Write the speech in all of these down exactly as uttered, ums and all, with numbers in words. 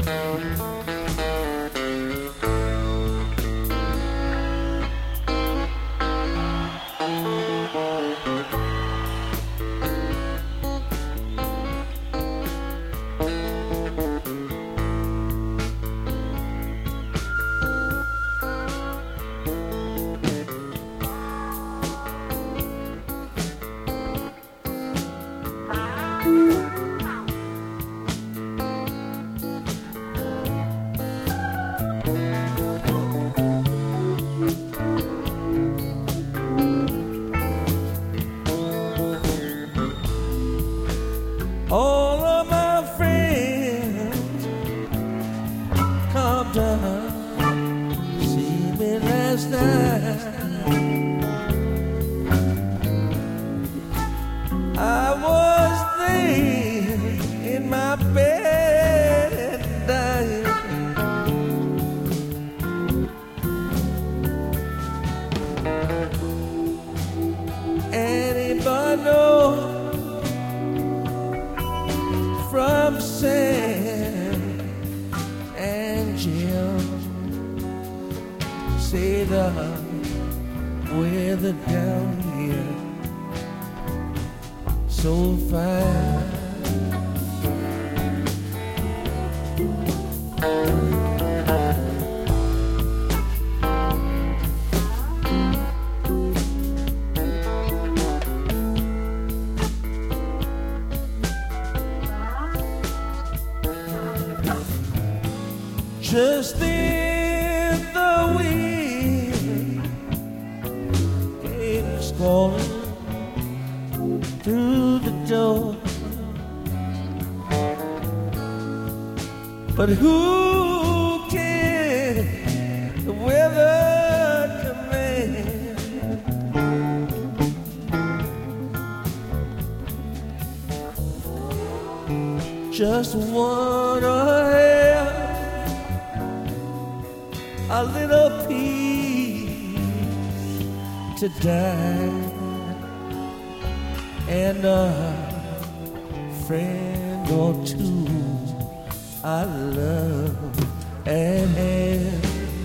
All of my friends come down, see me last night. I was there in my bed and dying. Anybody know from San Angel, say the weather down here so fine. Just then the wind came squalling through the door, but who can the weather command? Just one ahead, a little piece to die, and a friend or two I love and have.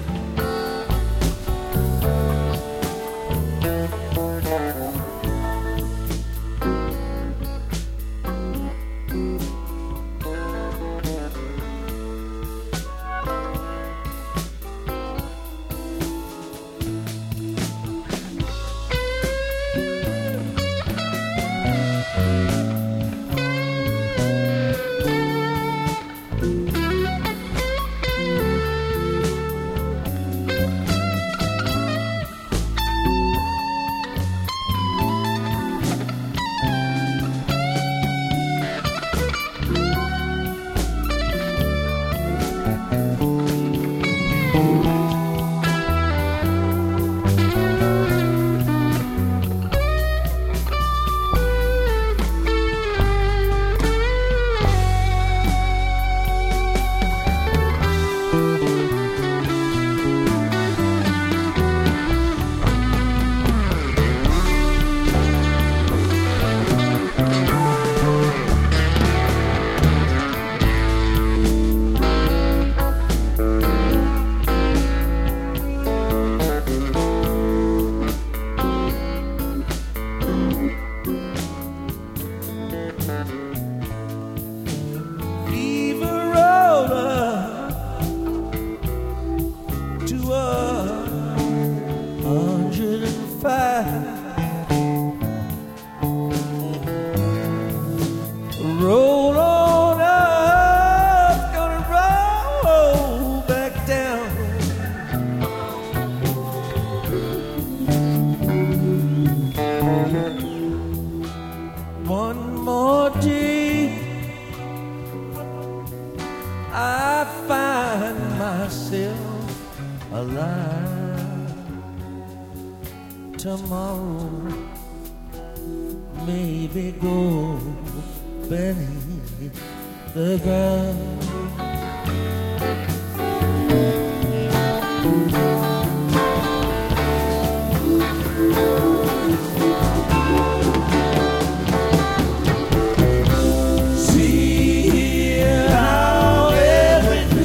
Roll on up, gonna roll back down. One more day, I find myself alive. Tomorrow, maybe go beneath the ground. See how everything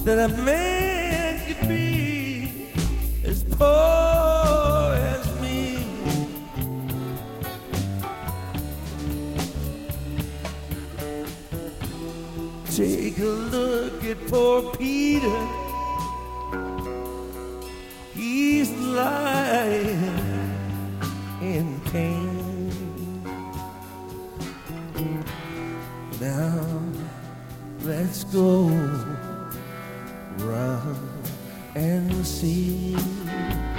that a man could be as poor as me. Take a look at poor Peter. He's lying in pain. Now let's go round and see